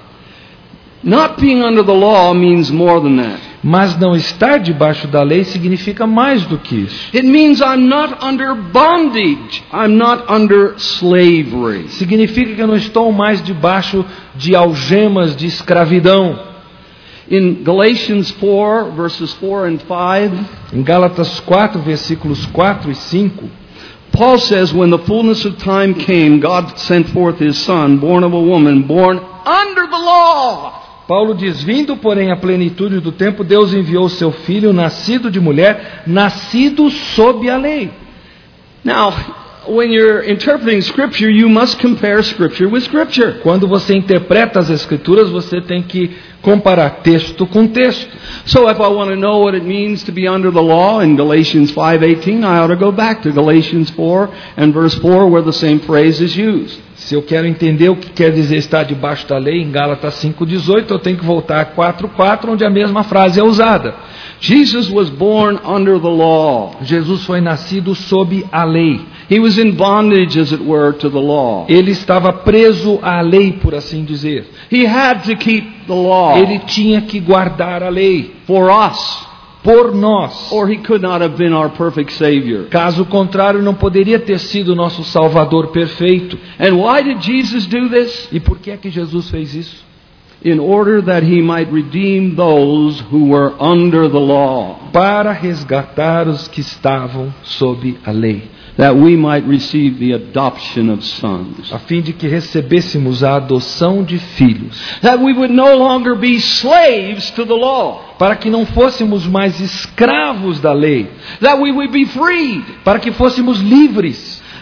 not being under the law means more than that. Mas não estar debaixo da lei significa mais do que isso. It means I'm not under bondage. I'm not under slavery. Significa que eu não estou mais debaixo de algemas de escravidão. In Galatians 4, verses 4 and 5, em Gálatas 4, versículos 4 e 5, Paul says, when the fullness of time came, God sent forth His Son, born of a woman, born under the law. Paulo diz, vindo, porém, a plenitude do tempo, Deus enviou seu Filho, nascido de mulher, nascido sob a lei. Now, when you're interpreting Scripture, you must compare Scripture with Scripture. Quando você interpreta as Escrituras, você tem que comparar texto com texto. So if I want to know what it means to be under the law in Galatians 5:18, I ought to go back to Galatians 4 and verse 4 where the same phrase is used. Se eu quero entender o que quer dizer estar debaixo da lei, em Gálatas 5:18, eu tenho que voltar a 4:4, onde a mesma frase é usada. Jesus was born under the law. Jesus foi nascido sob a lei. He was in bondage, as it were, to the law. Ele estava preso à lei, por assim dizer. He had to keep the law. Ele tinha que guardar a lei. For us. Por nós. Or He could not have been our perfect Savior. Caso contrário, não poderia ter sido nosso Salvador perfeito. And why did Jesus do this? E por que é que Jesus fez isso? In order that He might redeem those who were under the law. Para resgatar os que estavam sob a lei. That we might receive the adoption of sons. A fim de que recebêssemos a adoção de filhos. That we would no longer be slaves to the law. Para que não fôssemos mais escravos da lei. That we would be freed. Para que fôssemos livres.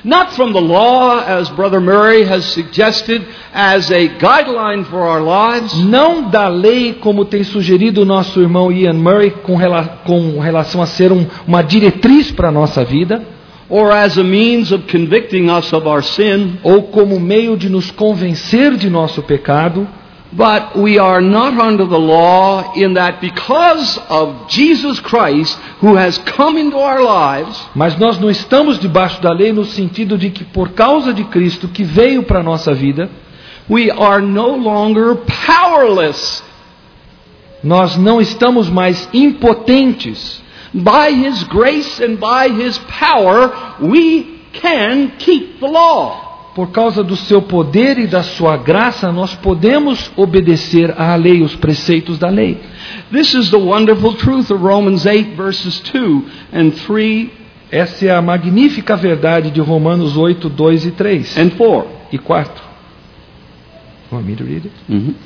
Not from the law, as Brother Murray has suggested, as a guideline for our lives. Não da lei, como tem sugerido o nosso irmão Ian Murray, com relação a ser uma diretriz para a nossa vida, or as a means of convicting us of our sin, ou como meio de nos convencer de nosso pecado. but we are not under the law in that because of Jesus Christ who has come into our lives, Mas nós não estamos debaixo da lei no sentido de que por causa de Cristo que veio para a nossa vida, we are no longer powerless. nós não estamos mais impotentes. By His grace and by His power, we can keep the law. Por causa do seu poder e da sua graça, nós podemos obedecer à lei, os preceitos da lei. This is the wonderful truth of Romans 8 verses 2 and 3 Essa é a magnífica verdade de Romanos 8, 2 e 3 and 4. e 4. Want me to read it?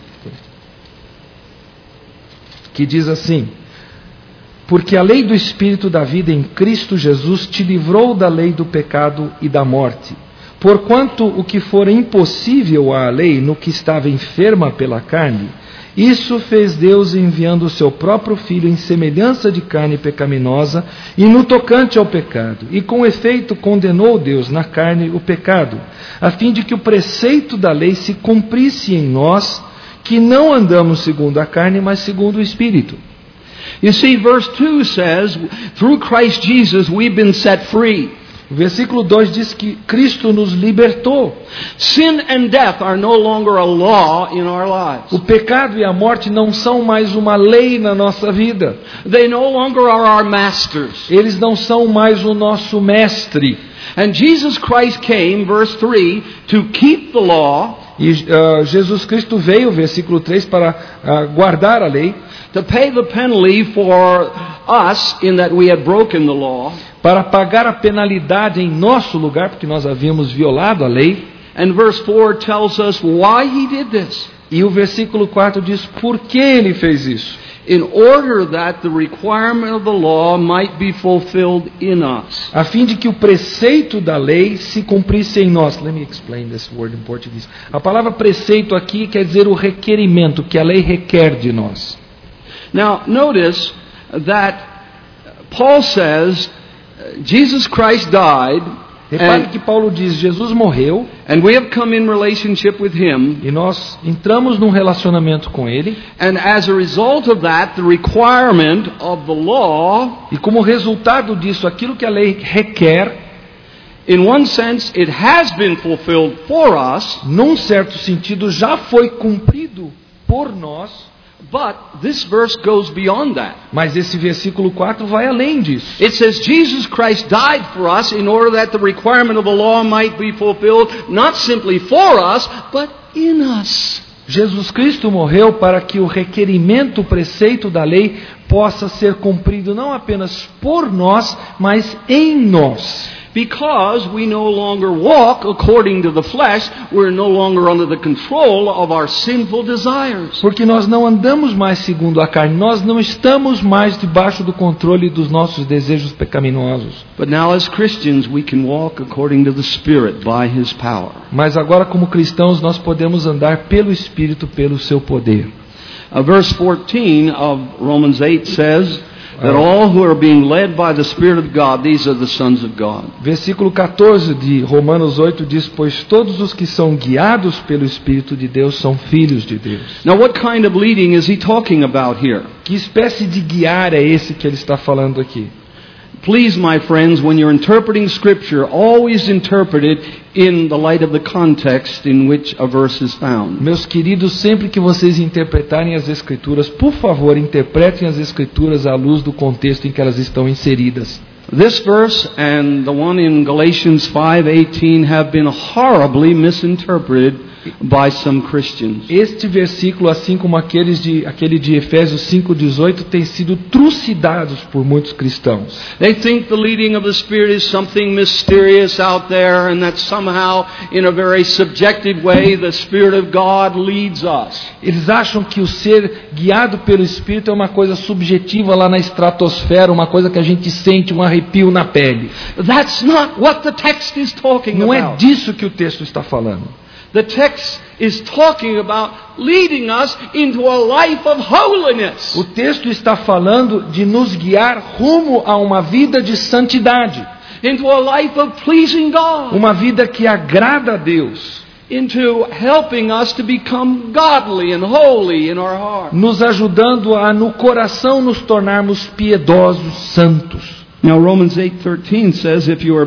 Que diz assim: porque a lei do Espírito da vida em Cristo Jesus te livrou da lei do pecado e da morte. Porquanto o que for impossível à lei no que estava enferma pela carne, isso fez Deus enviando o seu próprio Filho em semelhança de carne pecaminosa e no tocante ao pecado. E com efeito condenou Deus na carne o pecado, a fim de que o preceito da lei se cumprisse em nós, que não andamos segundo a carne, mas segundo o Espírito. You see, verse 2 says, through Christ Jesus we've been set free. O versículo 2 diz que Cristo nos libertou. Sin and death are no longer a law in our lives. O pecado e a morte não são mais uma lei na nossa vida. They no longer are our masters. Eles não são mais o nosso mestre. And Jesus Christ came, verse 3, to keep the law, E Jesus Cristo veio, versículo 3, para guardar a lei, to pay the penalty for us in that we had broken the law. para pagar a penalidade em nosso lugar, porque nós havíamos violado a lei. And verse 4 tells us why He did this. E o versículo 4 diz por que ele fez isso. In order that the requirement of the law might be fulfilled in us. A fim de que o preceito da lei se cumprisse em nós. Let me explain this word in Portuguese. A palavra preceito aqui quer dizer o requerimento que a lei requer de nós. Now, notice that Paul says Jesus Christ died, Repare que Paulo diz, Jesus morreu, and we have come in relationship with Him, e nós entramos num relacionamento com Ele, and as a result of that, the requirement of the law, e como resultado disso, aquilo que a lei requer, in one sense, it has been fulfilled for us, num certo sentido, já foi cumprido por nós. but this verse goes beyond that. Mas esse versículo 4 vai além disso. It says Jesus Christ died for us in order that the requirement of the law might be fulfilled, not simply for us, but in us. Jesus Cristo morreu para que o requerimento, o preceito da lei possa ser cumprido não apenas por nós, mas em nós. Because we no longer walk according to the flesh, we're no longer under the control of our sinful desires. Porque nós não andamos mais segundo a carne, nós não estamos mais debaixo do controle dos nossos desejos pecaminosos. But now as Christians we can walk according to the Spirit by His power. Mas agora como cristãos nós podemos andar pelo Espírito, pelo seu poder. Verse 14 of Romans 8 says that all who are being led by the Spirit of God, these are the sons of God. Versículo 14 de Romanos 8 diz, pois todos os que são guiados pelo Espírito de Deus são filhos de Deus. Now what kind of leading is he talking about here? Que espécie de guiar é esse que ele está falando aqui? Please, my friends, when you're interpreting Scripture, always interpret it in the light of the context in which a verse is found. Meus queridos, sempre que vocês interpretarem as Escrituras, por favor, interpretem as Escrituras à luz do contexto em que elas estão inseridas. This verse and the one in Galatians 5:18 have been horribly misinterpreted by some Christians. Este versículo, assim como aquele de Efésios 5:18, tem sido trucidados por muitos cristãos. They think the leading of the Spirit is something mysterious out there, and that somehow, in a very subjective way, the Spirit of God leads us. Eles acham que o ser guiado pelo Espírito é uma coisa subjetiva lá na estratosfera, uma coisa que a gente sente, um arrepio arrepio na pele. That's not what the text is talking Não é about. disso que o texto está falando. The text is talking about leading us into a life of holiness. O texto está falando de nos guiar rumo a uma vida de santidade. Into a life of pleasing God. Uma vida que agrada a Deus. Into helping us to become godly and holy in our heart. Nos ajudando a no coração nos tornarmos piedosos, santos. Now Romans 8:13 says if you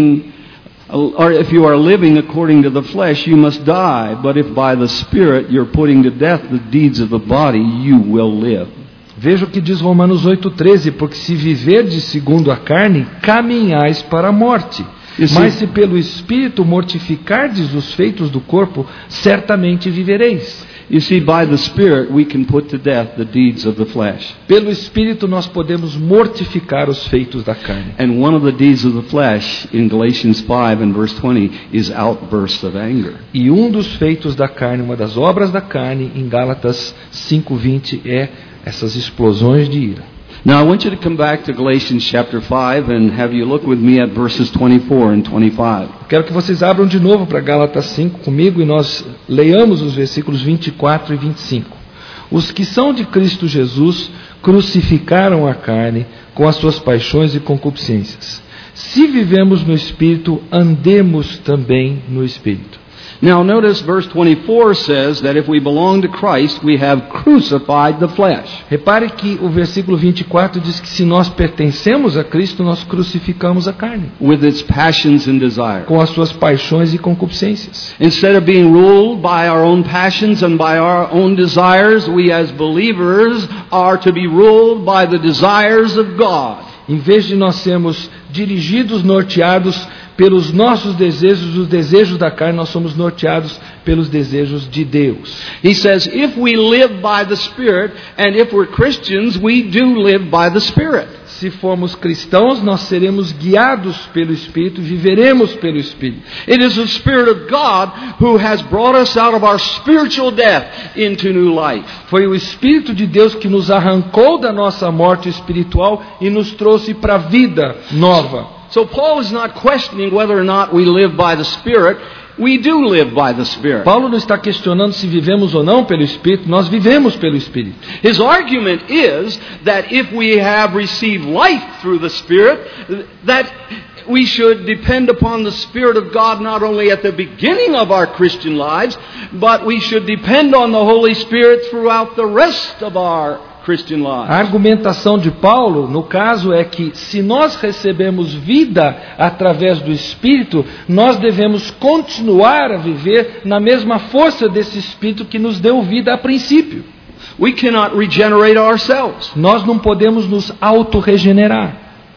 are living according to the flesh, you must die. But if by the Spirit you're putting to death the deeds of the body, you will live. Veja o que diz Romanos 8:13, porque se viverdes segundo a carne, caminhais para a morte. Mas se pelo Espírito mortificardes os feitos do corpo, certamente vivereis. You see, by the Spirit we can put to death the deeds of the flesh. Pelo Espírito nós podemos mortificar os feitos da carne. And one of the deeds of the flesh in Galatians 5 and verse 20 is outbursts of anger. E um dos feitos da carne, uma das obras da carne, em Gálatas 5:20 é essas explosões de ira. Now I want you to come back to Galatians chapter 5 and have you look with me at verses 24 and 25. Quero que vocês abram de novo para Gálatas 5 comigo e nós leiamos os versículos 24 e 25. Os que são de Cristo Jesus crucificaram a carne com as suas paixões e concupiscências. Se vivemos no Espírito, andemos também no Espírito. Now notice verse 24 says that if we belong to Christ, we have crucified the flesh. Repare que o versículo 24 diz que se nós pertencemos a Cristo, nós crucificamos a carne. With its passions and desires. Com as suas paixões e concupiscências. Instead of being ruled by our own passions and by our own desires, we as believers are to be ruled by the desires of God. Em vez de nós sermos dirigidos, norteados pelos nossos desejos, os desejos da carne, nós somos norteados pelos desejos de Deus. He says, if we live by the Spirit, and if we're Christians, we do live by the Spirit. Se formos cristãos, nós seremos guiados pelo Espírito, viveremos pelo Espírito. It is the Spirit of God who has brought us out of our spiritual death into new life. Foi o Espírito de Deus que nos arrancou da nossa morte espiritual e nos trouxe para a vida nova. So Paul is not questioning whether or not we live by the Spirit. We do live by the Spirit. Paulo não está questionando se vivemos ou não pelo Espírito, nós vivemos pelo Espírito. His argument is that if we have received life through the Spirit, that we should depend upon the Spirit of God not only at the beginning of our Christian lives, but we should depend on the Holy Spirit throughout the rest of our Christian lives. A argumentação de Paulo, no caso, é que se nós recebemos vida através do Espírito, nós devemos continuar a viver na mesma força desse Espírito que nos deu vida a princípio. We cannot regenerate ourselves. Nós não podemos nos auto-regenerar.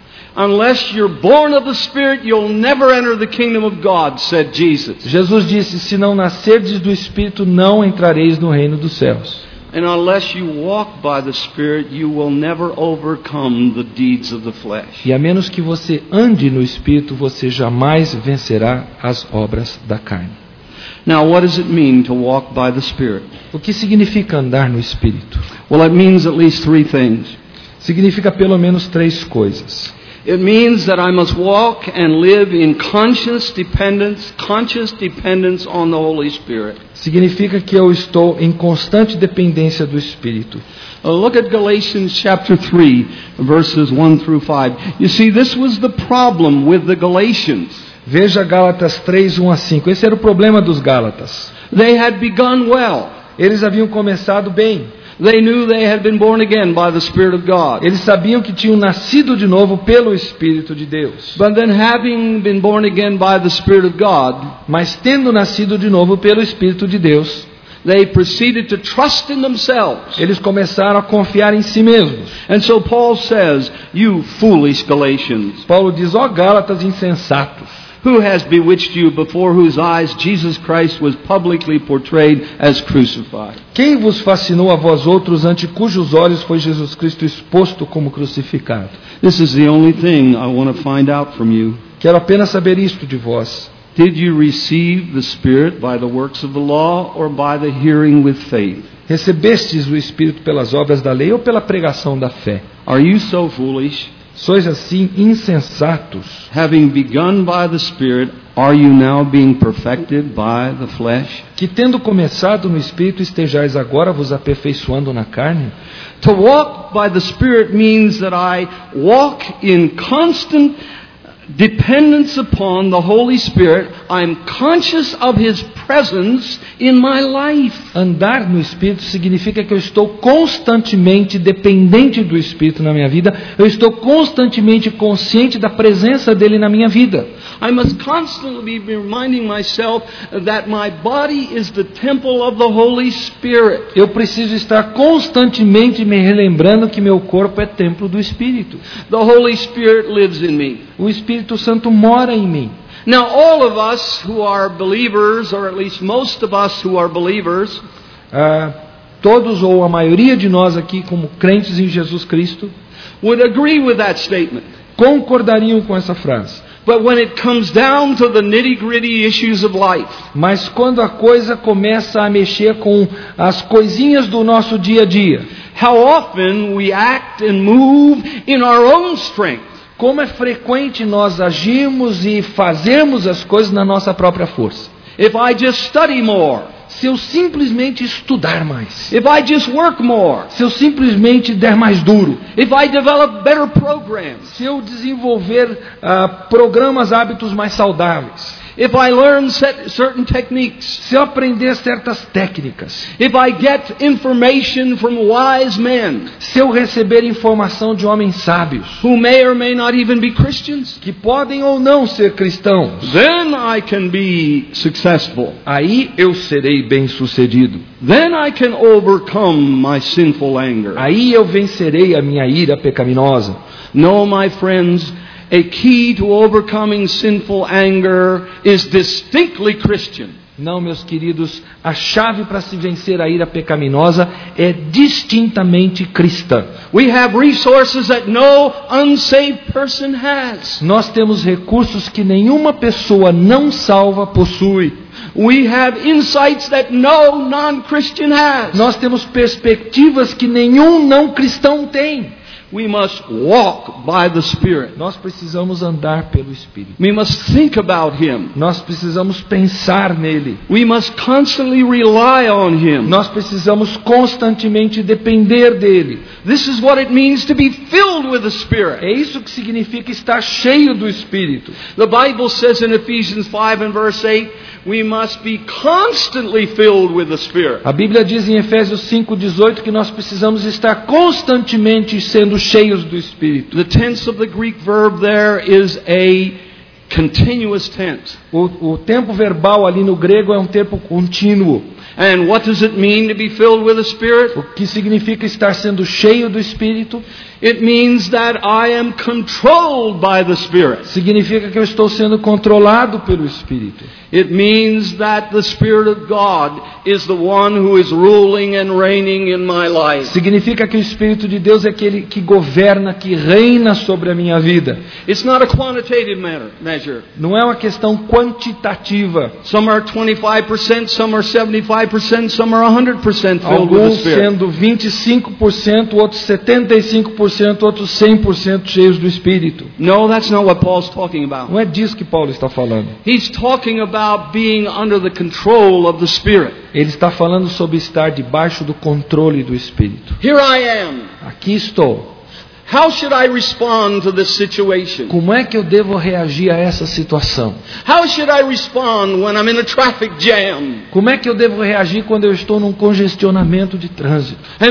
Unless you're born of the Spirit, you'll never enter the kingdom of God, said Jesus. Jesus disse, se não nascerdes do Espírito, não entrareis no reino dos céus. And unless you walk by the Spirit, you will never overcome the deeds of the flesh. E a menos que você ande no Espírito, você jamais vencerá as obras da carne. Now, what does it mean to walk by the Spirit? O que significa andar no Espírito? Well, it means at least three things. Significa pelo menos três coisas. It means that I must walk and live in conscious dependence on the Holy Spirit. Significa que eu estou em constante dependência do Espírito. Look at Galatians chapter 3, verses 1 through 5. You see, this was the problem with the Galatians. Veja Gálatas 3, 1 a 5. Esse era o problema dos Gálatas. They had begun well. Eles haviam começado bem. They knew they had been born again by the Spirit of God. Eles sabiam que tinham nascido de novo pelo Espírito de Deus. But then having been born again by the Spirit of God, mas tendo nascido de novo pelo Espírito de Deus, they proceeded to trust in themselves. Eles começaram a confiar em si mesmos. And so Paul says, you foolish Galatians. Paulo diz, ó Gálatas insensatos. Who has bewitched you, before whose eyes Jesus Christ was publicly portrayed as crucified? Quem vos fascinou a vós outros, ante cujos olhos foi Jesus Cristo exposto como crucificado? This is the only thing I want to find out from you. Quero apenas saber isto de vós. Did you receive the Spirit by the works of the law or by the hearing with faith? Recebestes o Espírito pelas obras da lei ou pela pregação da fé? Are you so foolish? Sois assim insensatos. Having begun by the Spirit, are you now being perfected by the flesh? Que tendo começado no Espírito, estejais agora vos aperfeiçoando na carne? To walk by the Spirit means that I walk in constant dependence upon the Holy Spirit. I'm conscious of His presence in my life. Andar no Espírito significa que eu estou constantemente dependente do Espírito na minha vida. Eu estou constantemente consciente da presença dele na minha vida. I must constantly be reminding myself that my body is the temple of the Holy Spirit. Eu preciso estar constantemente me relembrando que meu corpo é templo do Espírito. The Holy Spirit lives in me. O Espírito Santo mora em mim. Now, all of us who are believers, or at least most of us who are believers, todos ou a maioria de nós aqui como crentes em Jesus Cristo, would agree with that statement. Concordariam com essa frase. But when it comes down to the nitty-gritty issues of life, mas quando a coisa começa a mexer com as coisinhas do nosso dia a dia, how often we act and move in our own strength. Como é frequente nós agirmos e fazermos as coisas na nossa própria força. If I just study more, se eu simplesmente estudar mais. If I just work more, se eu simplesmente der mais duro. If I develop better programs, se eu desenvolver programas, hábitos mais saudáveis. If I learn certain techniques, se eu aprender certas técnicas. If I get information from wise men, se eu receber informação de homens sábios, who may or may not even be Christians, que podem ou não ser cristãos, then I can be successful. Aí eu serei bem-sucedido. Then I can overcome my sinful anger. Aí eu vencerei a minha ira pecaminosa. No, my friends, a key to overcoming sinful anger is distinctly Christian. Não, meus queridos, a chave para se vencer a ira pecaminosa é distintamente cristã. We have resources that no unsaved person has. Nós temos recursos que nenhuma pessoa não salva possui. We have insights that no non-Christian has. Nós temos perspectivas que nenhum não cristão tem. We must walk by the Spirit. Nós precisamos andar pelo Espírito. We must think about Him. Nós precisamos pensar nele. We must constantly rely on Him. Nós precisamos constantemente depender dele. This is what it means to be filled with the Spirit. É isso que significa estar cheio do Espírito. The Bible says in Ephesians 5 and verse 8, we must be constantly filled with the Spirit. A Bíblia diz em Efésios 5:18 que nós precisamos estar constantemente sendo cheios do Espírito. The tense of the Greek verb there is a continuous tense. O tempo verbal ali no grego é um tempo contínuo. And what does it mean to be filled with the Spirit? O que significa estar sendo cheio do Espírito? It means that I am controlled by the Spirit. Significa que eu estou sendo controlado pelo Espírito. It means that the Spirit of God is the one who is ruling and reigning in my life. Significa que o Espírito de Deus é aquele que governa, que reina sobre a minha vida. It's not a quantitative measure. Não é uma questão quantitativa. Some are 25%, some are 75%, some are 100% filled with the Alguns Spirit. sendo 25%, outros 75%, outros 100% cheios do Espírito. No, that's not what Paul's talking about. Não é disso que Paulo está falando. He's talking about being under the control of the Spirit. Ele está falando sobre estar debaixo do controle do Espírito. Here I am. Aqui estou. How should I respond to this situation? Como é que eu devo reagir a essa situação? How should I respond when I'm in a traffic jam? Como é que eu devo reagir quando eu estou num congestionamento de trânsito? And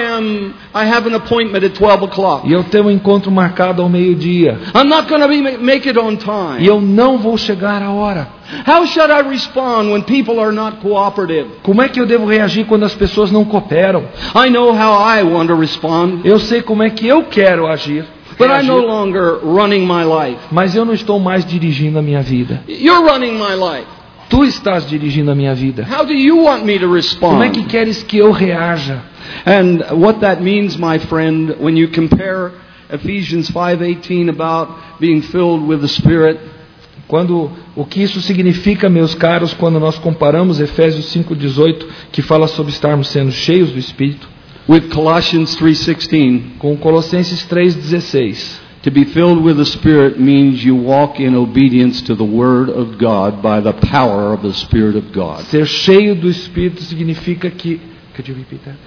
I have an appointment at 12 o'clock. E eu tenho um encontro marcado ao meio-dia. I'm not going to make it on time. E eu não vou chegar à hora. How should I respond when people are not cooperative? Como é que eu devo reagir quando as pessoas não cooperam? I know how I want to respond. Eu sei como é que eu quero agir. But I'm no longer running my life. Mas eu não estou mais dirigindo a minha vida. You're running my life. Tu estás dirigindo a minha vida. How do you want me to respond? Como é que queres que eu reaja? And what that means, my friend, when you compare Ephesians 5:18 about being filled with the Spirit, o que isso significa, meus caros, quando nós comparamos Efésios 5:18, que fala sobre estarmos sendo cheios do Espírito, with Colossians 3:16, com Colossenses 3:16. To be filled with the Spirit means you walk in obedience to the Word of God by the power of the Spirit of God. Ser cheio do Espírito significa que... Could you repeat that?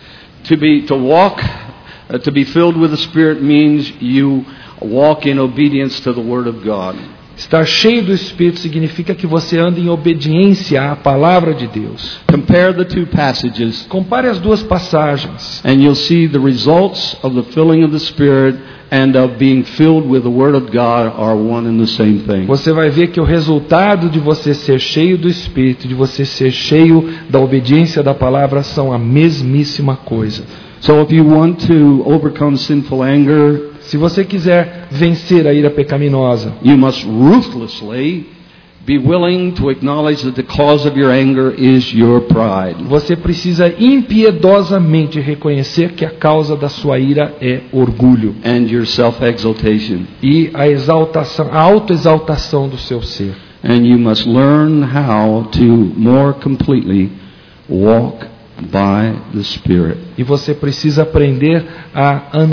To be filled with the Spirit means you walk in obedience to the Word of God. Estar cheio do Espírito significa que você anda em obediência à palavra de Deus. Compare the two passages. Compare as duas passagens. And you'll see the results of the filling of the Spirit and of being filled with the Word of God are one and the same thing. Você vai ver que o resultado de você ser cheio do Espírito, de você ser cheio da obediência da palavra, são a mesmíssima coisa. So if you want to overcome sinful anger, se você quiser vencer a ira pecaminosa, you must ruthlessly be willing to acknowledge that the cause of your anger is your pride. Você precisa impiedosamente reconhecer que a causa da sua ira é orgulho. And your self-exaltation. E a exaltação, a autoexaltação do seu ser. And you must learn how to more completely walk by the Spirit. E você precisa aprender a